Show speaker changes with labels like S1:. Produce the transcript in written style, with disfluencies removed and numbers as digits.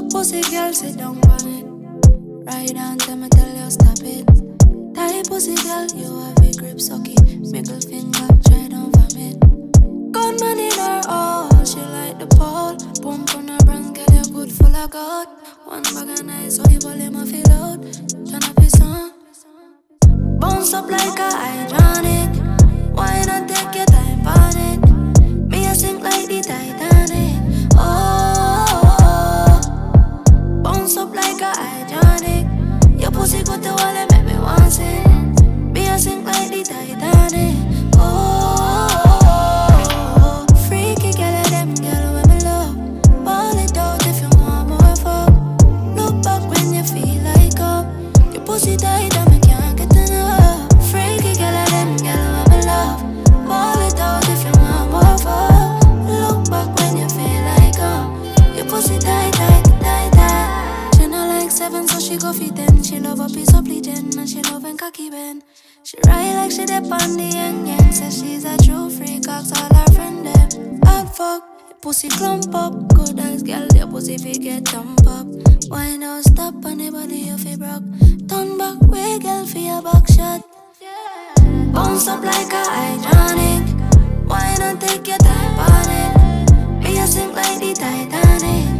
S1: Pussy girl, sit down on it. Right on, tell me, tell you stop it. Tight pussy girl, you have a grip, suck it. Middle finger, try don't vomit. Gunman in her all, she like the pole. Pump on her bronze, girl, you good full of gold. One bag of nice, so you volume my feel out. Turn up your song. Bounce up like a hydraulic. Why not take your time on it? Me a sink like the Titanic. Oh, bounce up like a hydraulic. Your pussy got the wall and make me want it. Me a sink like the Titanic. Oh, freaky girl, them girl when me love. Ball it out if you want more fuck. Look back when you feel like up. Your pussy tight and me can't get enough. Freaky girl, them girl when me love. Ball it out if you want more fuck. Look back when you feel like up. Your pussy tight, tight, tight, tight. She not like 7, so she go fit 10. She love a piece of bleeding and she love and cocky bend. She ride like she dip on the yang. Says she's a true freak, cause all her friend them hot fuck. Your pussy clump up, good as girl, your pussy fi get thump up. Why not stop on the body you fi broke? Turn back way girl fi your back shot. Bounce up like a hydraulic. Why not take your time on it? Me a sink like the Titanic.